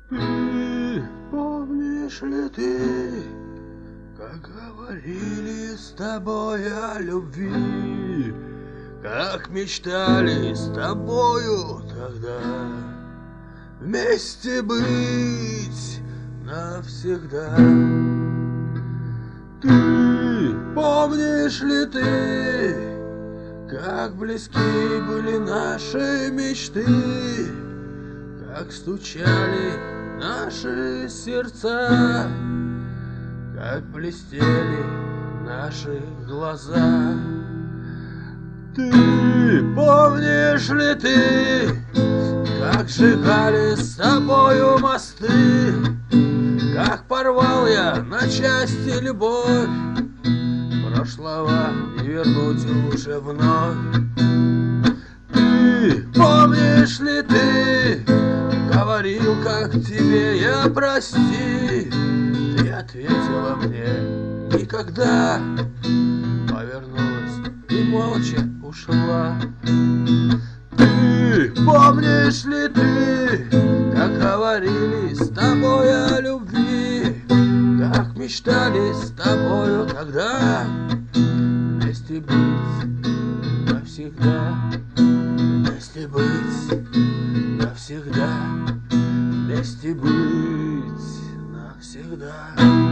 Ты помнишь ли ты, как говорили с тобой о любви, как мечтали с тобою тогда вместе быть навсегда? Ты помнишь ли ты, как близки были наши мечты, как стучали наши сердца, как блестели наши глаза? Ты помнишь ли ты, как сжигали с тобою мосты, как порвал я на части любовь прошлого не вернуть уже вновь? Ты помнишь ли ты, говорил, как тебе я прости, ты ответила мне никогда, повернулась и молча ушла. Ты помнишь ли ты, как говорили с тобой о любви, как мечтали с тобою тогда вместе быть навсегда, вместе быть навсегда, вместе быть навсегда.